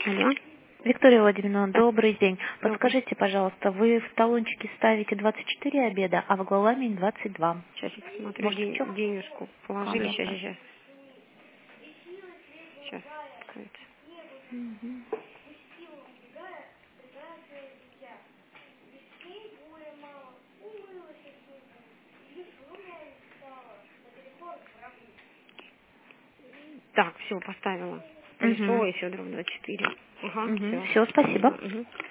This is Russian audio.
Алло. Виктория Владимировна, Да. добрый день. Добрый. Подскажите, пожалуйста, вы в талончике ставите 24 обеда, а в глаголаме 22. Сейчас я посмотрю, Может, чё? денежку положили. Ага, да. Сейчас. Сейчас. Откроется. Так, все, поставила. Полисова и Федоров 24. Ага, все. Все, спасибо.